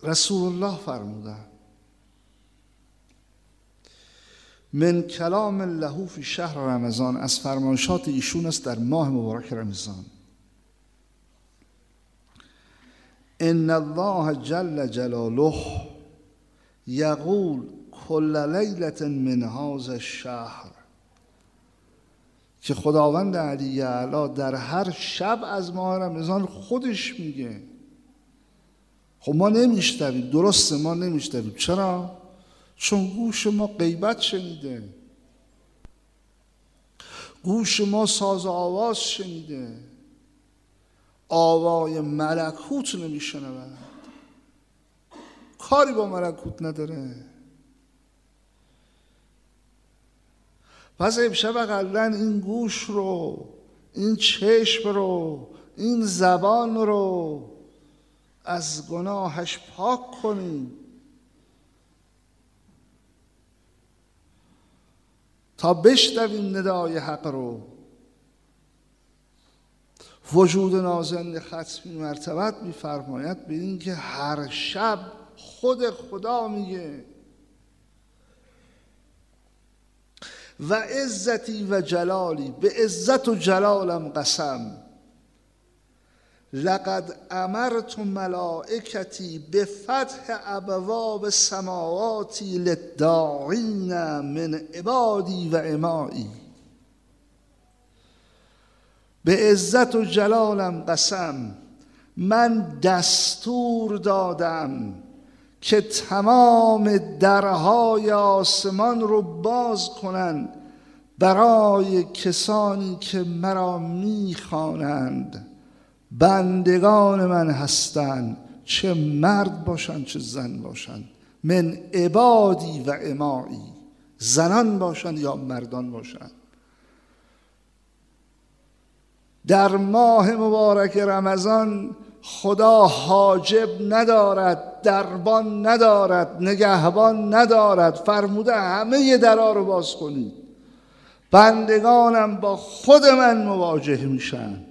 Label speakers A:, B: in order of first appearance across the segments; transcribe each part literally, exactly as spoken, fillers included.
A: رسول الله فرمودن من کلام له فی شهر رمضان، از فرمایشات ایشون است در ماه مبارک رمضان، ان الله جل جلاله یقول کل لیلة من هذا الشهر، که خداوند علی اعلی در هر شب از ماه رمضان خودش میگه. خب ما نمیشنویم، درسته ما نمیشنویم. چرا؟ چون گوش ما غیبت شنیده، گوش ما ساز و آواز شنیده، آوای ملکوت نمیشنود، کاری با ملکوت نداره. پس امشب اقلن این گوش رو، این چشم رو، این زبان رو از گناهش پاک کنیم تا بشنویم ندای حق رو. وجود نازل ختمی مرتبت می‌فرماید به این که هر شب خود خدا میگه و عزتی و جلالی، به عزت و جلالم قسم، لقد امرت ملائکتی به فتح ابواب سماواتی للداعین من عبادی و امایی، به عزت و جلالم قسم من دستور دادم که تمام درهای آسمان رو باز کنند برای کسانی که مرا میخوانند، بندگان من هستند، چه مرد باشند چه زن باشند، من عبادی و امایی، زنان باشند یا مردان باشند. در ماه مبارک رمضان خدا حاجب ندارد، دربان ندارد، نگهبان ندارد، فرموده همه درها رو باز کنید، بندگانم با خود من مواجه میشن.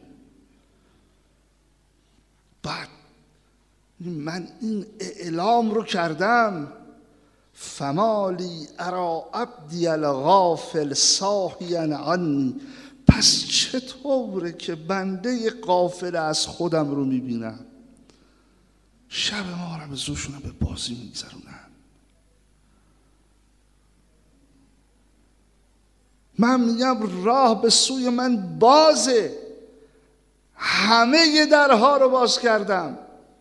A: بعد من این اعلام رو کردم، فمالی ارا عبدی الغافل ساهیا عنی، پس چطوره که بنده غافل از خودم رو میبینم؟ شب ما رو به زوشون به بازی میگذرونن. من میگم راه به سوی من بازه، همه درها رو باز کردم.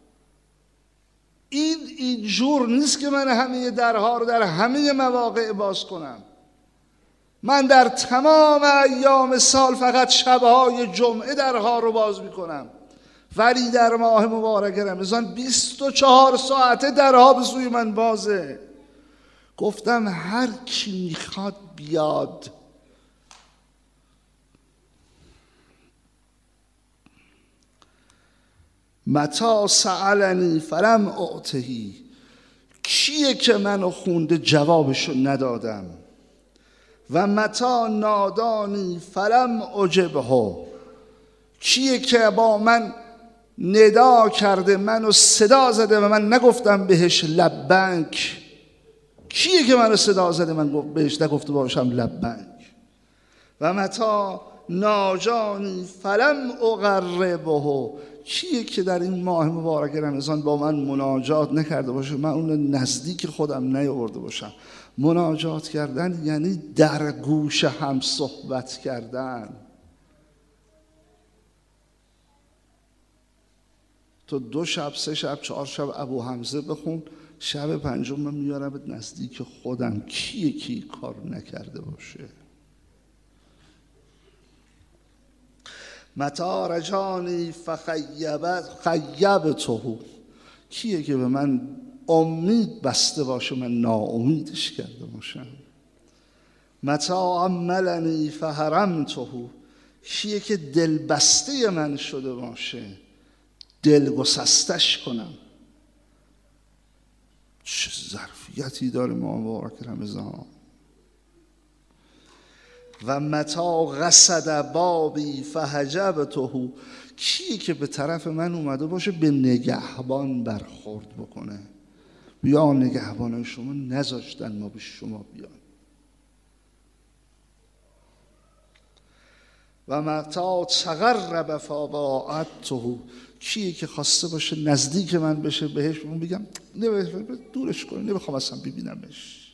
A: این این جور نیست که من همه درها رو در همه مواقع باز کنم. من در تمام ایام سال فقط شبهای جمعه درها رو باز میکنم، ولی در ماه مبارک رمضان بیست و چهار ساعته درها به سوی من بازه. گفتم هر کی میخواد بیاد. متی سألنی فلم اعطهی، کیه که منو خونده جوابشو ندادم؟ و متی نادانی فلم اجبه، کیه که با من ندا کرده منو صدا زده و من نگفتم بهش لبنک؟ کیه که منو صدا زده من بهش نگفته باشم لبنک؟ و متی ناجانی فلم اقربه، کیه که در این ماه مبارک رمضان با من مناجات نکرده باشه من اون نزدیک خودم نیاورده باشم؟ مناجات کردن یعنی در گوش هم صحبت کردن. تو دو شب سه شب چهار شب ابو حمزه بخون، شب پنجم من میارم نزدیک خودم. کیه کی کار نکرده باشه؟ متی رجانی فخیبته، کیه که به من امید بسته باشه من ناامیدش کرده باشم؟ متی عملنی فحرمته، کیه که دل بسته من شده باشه دل گسستش کنم؟ چه ظرفیتی داره ماه مبارک رمضان. و متی قصد بابی فحجبته، کیه که به طرف من اومده باشه به نگهبان برخورد بکنه؟ بیا نگهبانان شما نذاشتن ما به شما بیان. و متا تقرب فاضاعته، کیه که خواسته باشه نزدیک من بشه بهش اون بگم دورش کنم، نمیخوام اصلا ببینمش.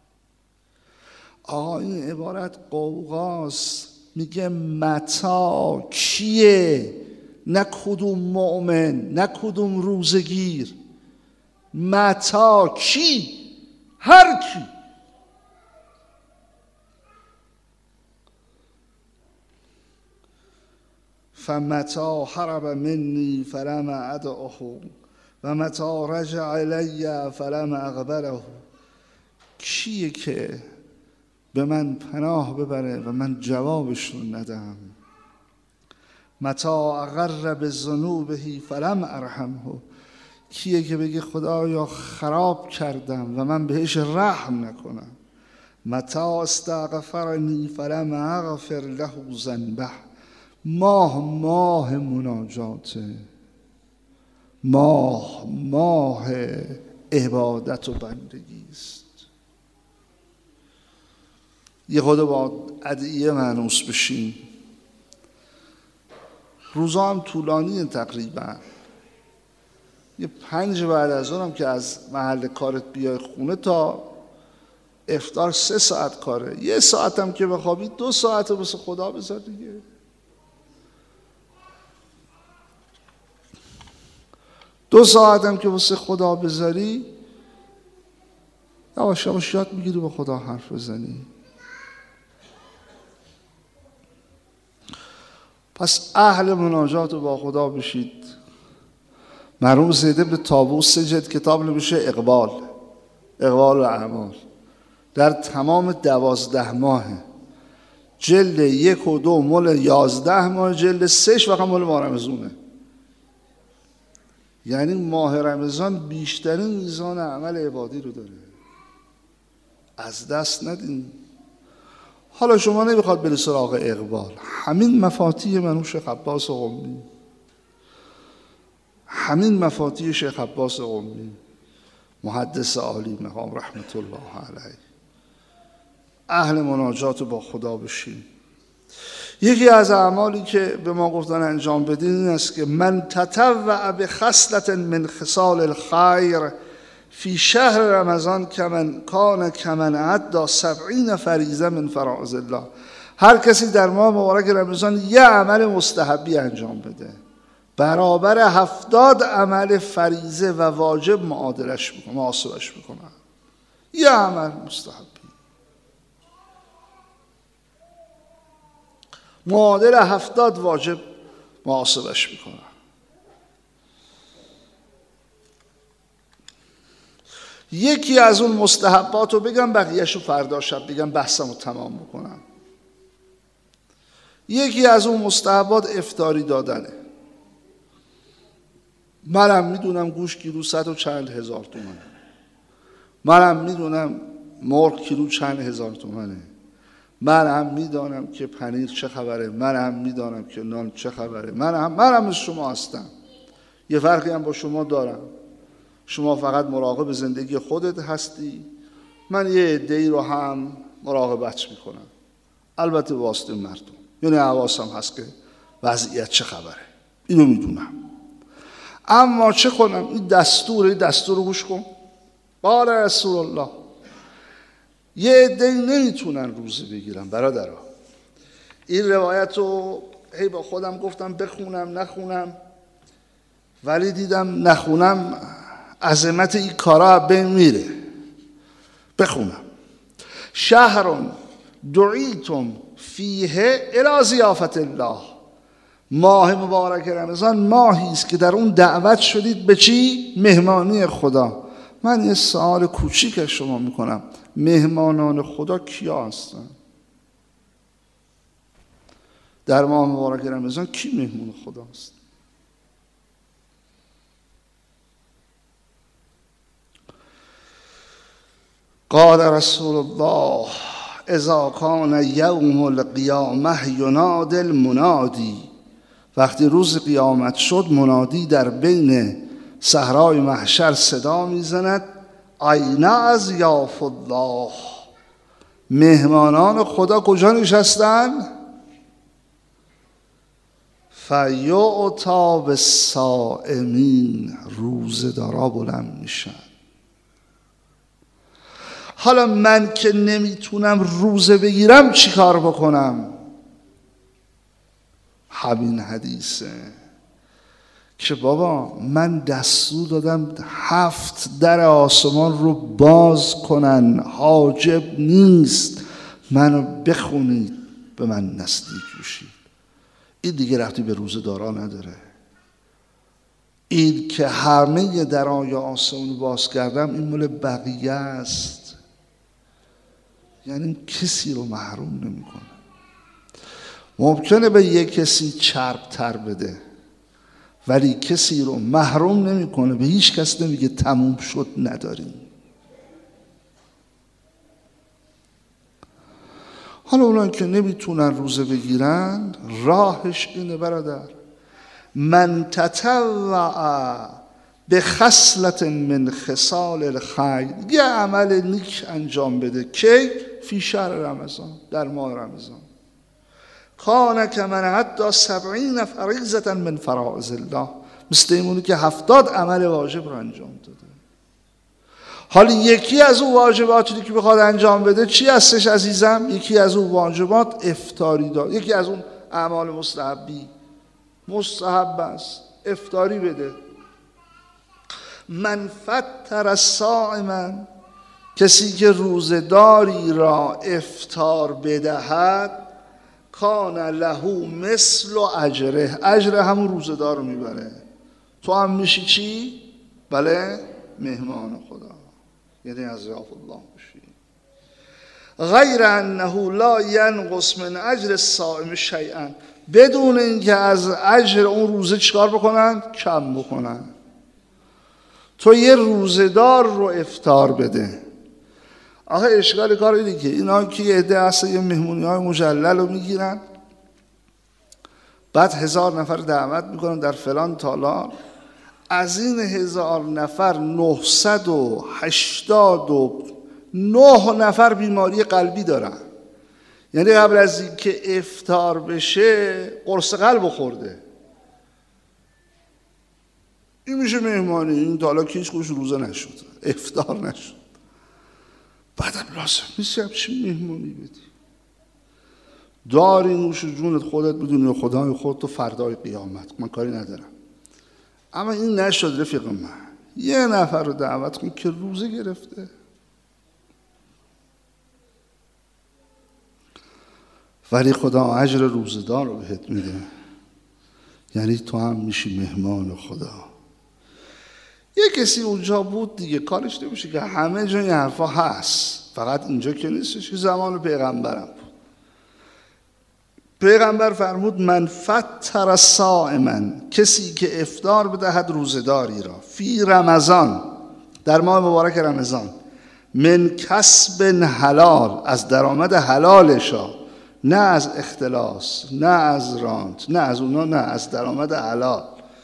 A: آقا این عبارت قوقاست، میگه متا کیه، نه کدوم مؤمن، نه کدوم روزگیر، متا کی، هر کی. فمتا حرب منی فلم ادعه و متا رجع الی فلم اقبله. کیه که به من پناه ببره و من جوابش رو ندم؟ متا اغر بذنوبه فلم ارحمه. کیه که بگه خدایا خراب کردم و من بهش رحم نکنم؟ متا استغفرنی فلم اغفر له ذنبه. ماه ماه مناجاته، ماه ماه عبادت و بندگی است. یه خود با ادعیه مانوس بشین. روزا هم طولانیه تقریبا. یه پنج بعد از اونم که از محل کارت بیای خونه تا افطار سه ساعت کاره. یه ساعت هم که بخوابی دو ساعت واسه خدا بذار دیگه. دو ساعت هم که واسه خدا بذاری یواش یواش یاد میگیری با خدا حرف بزنی. پس اهل مناجات با خدا بشید. مرحوم سید ابن طاووس سه جلد کتاب نوشته اقبال اقبال و اعمال، در تمام دوازده ماه، جلد یک و دو مال یازده ماه، جلد سهش فقط مال ماه رمضونه. یعنی ماه رمضان بیشترین میزان عمل عبادی رو داره. از دست ندین. حالا شما نمیخواد بری سراغ اقبال، همین مفاتیح مرحوم شیخ عباس قمی، همین مفاتیح شیخ عباس قمی محدث عالی مقام رحمت الله علیه. اهل مناجات با خدا بشین. یکی از اعمالی که به ما گفتن انجام بدین این است که من تطوع بخصلة من خصال الخیر فی شهر رمضان کمن کان کمن عد سبعین فریضه من فرائض الله. هر کسی در ماه مبارک رمضان یه عمل مستحبی انجام بده، برابر هفتاد عمل فریضه و واجب معادلش میکنه، محاسبش میکنه. یه عمل مستحبی معادل هفتاد واجب محاسبش میکنه. یکی از اون مستحبات رو بگم، بقیهش رو فردا شب بگم، بحثم رو تمام بکنم. یکی از اون مستحبات افطاری دادنه. منم میدونم گوش کیلو صد و چند هزار تومنه، منم میدونم مرغ کیلو چند هزار تومنه، من هم میدانم که پنیر چه خبره، من هم میدانم که نان چه خبره، من هم من هم از شما هستم. یه فرقی هم با شما دارم، شما فقط مراقب زندگی خودت هستی، من یه عده‌ای رو هم مراقبت میکنم، البته واسطه مردم. یعنی حواسم هست که وضعیت چه خبره، اینو میدونم. اما چه کنم؟ این دستور دستور رو گوش کن. قال رسول الله، یه عده‌ای نمیتونن روزه بگیرن. برادرها این روایت رو هی با خودم گفتم بخونم نخونم، ولی دیدم نخونم عظمت این کارا بین میره. بخونم. شهر دعیتم فیه الی ضیافت الله. ماه مبارک رمضان ماهی است که در اون دعوت شدید به چی؟ مهمانی خدا. من یه سوال کوچیک از شما میکنم، مهمانان خدا کیا هستن؟ در ماه مبارک رمضان کی مهمون خداست؟ قال رسول الله اذا کان یوم القیامه ینادی المنادی. وقتی روز قیامت شد منادی در بین صحرای محشر صدا میزند این اضیاف الله، مهمانان خدا کجا نشستن؟ فیعطی بالصائمین، روزه‌دارا بلند میشن. حالا من که نمیتونم روزه بگیرم چی کار بکنم؟ همین حدیثه که بابا من دستور دادم هفت در آسمان رو باز کنن، حاجب نیست، منو بخونید به من نزدیک بشید. این دیگه ربطی به روزه دارا نداره. این که همه درای آسمان باز کردم این مال بقیه است، یعنی کسی رو محروم نمیکنه. ممکنه به یک کسی چرب تر بده ولی کسی رو محروم نمیکنه، به هیچ کس نمیگه تموم شد نداریم. حالا اونان که نمیتونن روزه بگیرن راهش اینه برادر، من تطوع به خصلت من خصال الخیر، یه عمل نیک انجام بده. کی؟ فی شهر رمضان، در ماه رمضان. کان کمن حتی سبعین فریضة من فرائض الله، مثل اینونی که هفتاد عمل واجب رو انجام داده. حالا یکی از اون واجباتی که بخواد انجام بده چی هستش عزیزم؟ یکی از اون واجبات افطاری داد. یکی از اون اعمال مستحبی مستحب است، افطاری بده. من فطر الصائما، کسی که روزداری را افطار بدهد، کان له مثل اجره، اجر همون روزدار رو میبره. تو هم میشی چی؟ بله، مهمان خدا، یعنی اضیاف الله میشی. غیر انه لا ینقص من اجر الصائم شیئا، بدون اینکه از اجر اون روزه چیکار بکنن؟ کم بکنن. تو یه روزدار رو افطار بده. آخه اشکال کار اینه که اینا که یه عده هست یه مهمونی های مجلل رو میگیرن، بعد هزار نفر دعوت میکنن در فلان تالار، از این هزار نفر نهصد و هشتاد و نه نفر بیماری قلبی دارن. یعنی قبل از این که افطار بشه قرص قلب خورده. این میشه مهمانی. این تالا که هیچ خوش روزه نشد، افطار نشد. بعدم لازم نیست همچین مهمانی بدی. داری نوش جونت خودت بدونی و خدای خودت و فردای قیامت، من کاری ندارم. اما این نشد رفیق من، یه نفر رو دعوت کن که روزه گرفته، ولی خدا اجر روزدار رو بهت میده. یعنی تو هم میشی مهمان خدا. یه کسی اونجا بود دیگه، کارش نمیشه که همه جا این حرفا هست، فقط اینجا که نیستش. که زمان پیغمبرم بود، پیغمبر فرمود من فطر صائما، کسی که افطار بدهد روزداری را، فی رمضان، در ماه مبارک رمضان، من کسب حلال، از درآمد حلالشا، نه از اختلاس، نه از رانت، نه از اونا، نه از درآمد حلال.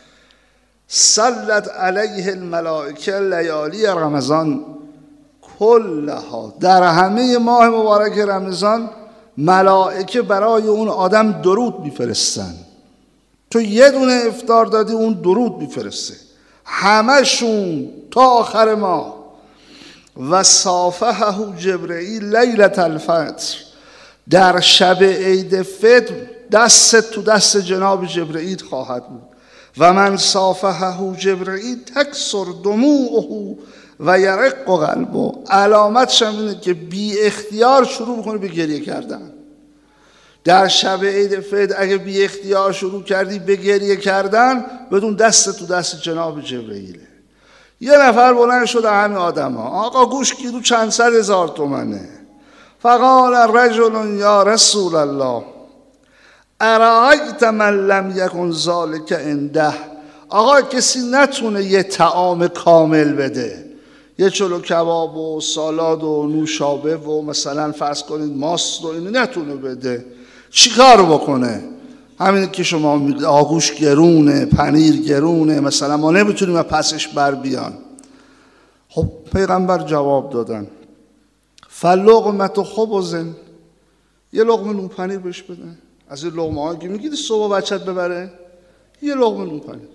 A: صلت علیه الملائکه لیالی رمضان کلها، در همه ماه مبارک رمضان ملائکه برای اون آدم درود میفرستن. تو یه دونه افطار دادی اون درود میفرسته، همشون تا آخر ماه. و صافحه جبرئیل لیلة الفطر، در شب عید فطر دست تو دست جناب جبرئیل خواهد بود. و من صافحه جبرئیل تکسر دموعه و یرق قلبه، علامتش هم اینه که بی اختیار شروع بکنه به گریه کردن. در شب عید فطر اگه بی اختیار شروع کردی به گریه کردن، بدون دست تو دست جناب جبرئیله. یه نفر بلند شد همین آدم ها، آقا گوش کیلو چند صد هزار تومنه. فقال رجل یا رسول الله ارایت من لم یکن ذلک عنده، آقا کسی نتونه یه طعام کامل بده، یه چلو کباب و سالاد و نوشابه و مثلا فرض کنید ماست و اینو نتونه بده، چی کار بکنه؟ همین که شما میگید آگوش گرونه، پنیر گرونه، مثلا ما نمیتونیم پسش بر بیان. خب پیغمبر جواب دادن فلقمت خبزن، یه لقمه نون پنیر بهش بدن. از این لقمه هایی که میگیدی صبح بچت ببره، یه لقمه نون پنیر.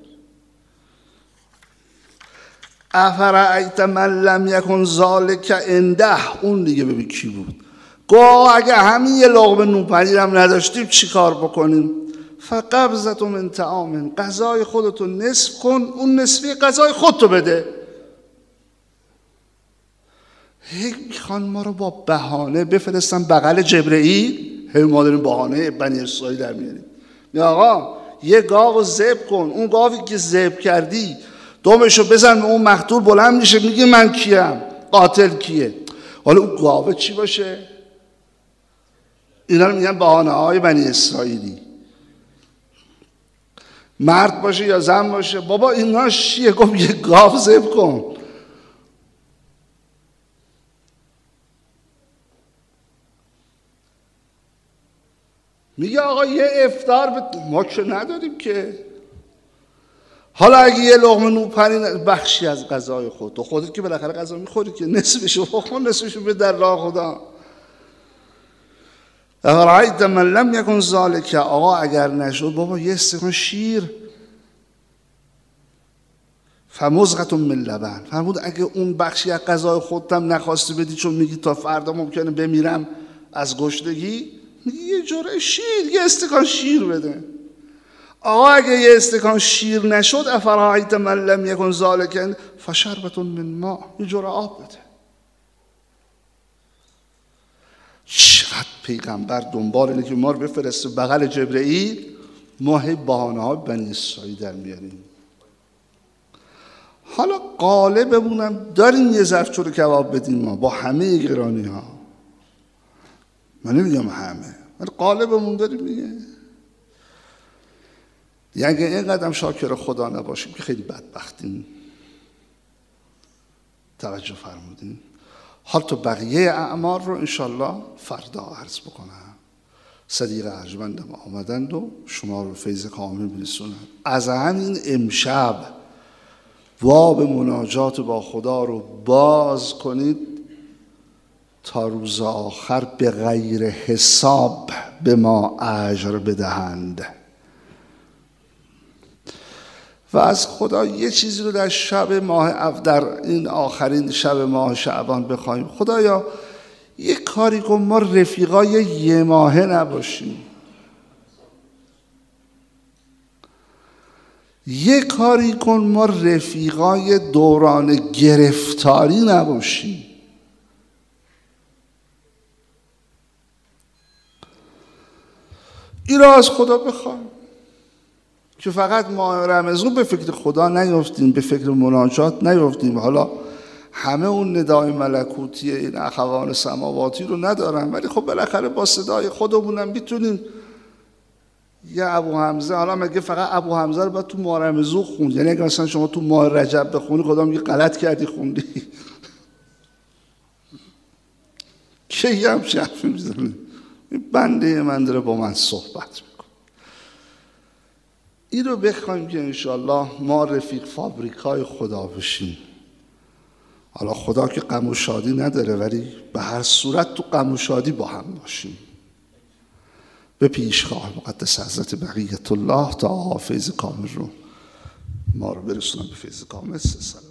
A: افرأیت من لم یکن ذالک عنده، اون دیگه ببین کی بود. گوه اگه همین یه لقمه نون پنیر هم نداشتیم چی کار بکنیم؟ فقبضة من طعام، غذای خودتو نصف کن، اون نصفی غذای خودتو بده. هی میخوان ما رو با بهانه بفرستن بغل جبرئیل، هی ما داریم بهانه بنی اسرائیل در میاریم. یا آقا یه گاو ذبح کن، اون گاوی که ذبح کردی دمشو بزن به اون مقتول، بلند میشه میگه من کیم، قاتل کیه. حالا اون گاوه چی باشه؟ اینا رو میگن بهانه های بنی اسرائیلی. مرد باشه یا زن باشه، بابا اینا چیه؟ گفت یه گاو ذبح کن. میگه آقا یه افطار ب... ما که نداریم که. حالا اگه یه لقمه نون پنیر بخشی از غذای خود، تو خودت که بالاخره غذا میخوری که نصفشو بخور، نصفشو به در راه خدا. افرأیت من لم یکن ذالک، آقا اگر نشد بابا یه استکان شیر. فمزغة من لبن، فرمود اگه اون بخشی از غذای خودتم نخواستی بدی چون میگی تا فردا ممکنه بمیرم از گشنگی، میگی یه جرعه شیر، یه استکان شیر بده. آقا اگه یه استکان شیر نشد، افرأیت من لم یکن ذالک فشربة من ماء، یه جرعه آب بده. چقدر پیغمبر دنبال اینه که ما رو بفرسته بغل جبرئیل، ما هی بهانه های بنی اسرائیل در میاریم. حالا قاله بمونم داریم یه ظرف چلو کباب بدیم ما با همه گرانی ها، من نمیگم همه، ولی قاله بمون داریم دیگه. یعنی این قدم شاکر خدا نباشیم که خیلی بدبختیم. توجه فرمودین؟ حال تو بقیه اعمال رو انشالله فردا عرض بکنم. صدیق ارجمندم آمدند و شما رو فیض کامل برسونن. از همین امشب باب مناجات با خدا رو باز کنید تا روز آخر به غیر حساب به ما اجر بدهند. و از خدا یه چیزی رو در شب ماه در این آخرین شب ماه شعبان بخوایم. خدایا یه کاری کن ما رفیقای یه ماهه نباشیم، یه کاری کن ما رفیقای دوران گرفتاری نباشیم. این را از خدا بخوایم که فقط ماه رمضان به فکر خدا نیفتیم، به فکر مناجات نیفتیم. حالا همه اون ندای ملکوتی این اخوان سماواتی رو ندارن، ولی خب بالاخره با صدای خودمونم میتونیم. یه ابو حمزه، حالا مگه فقط ابو حمزه رو باید تو ماه رمضان خوند؟ یعنی اگه مثلا شما تو ماه رجب بخونی خدا میگه غلط کردی خوندی. کی هم شرفی میزنه؟ بنده من داره با من صحبت میکنه. این رو بخوایم که انشالله ما رفیق فابریکای خدا بشیم. حالا خدا که غم و شادی نداره، ولی به هر صورت تو غم و شادی با هم باشیم. به پیشگاه مقدس حضرت بقیت الله تا فیض کامل رو ما رو برسونم به فیض کامل. سلام.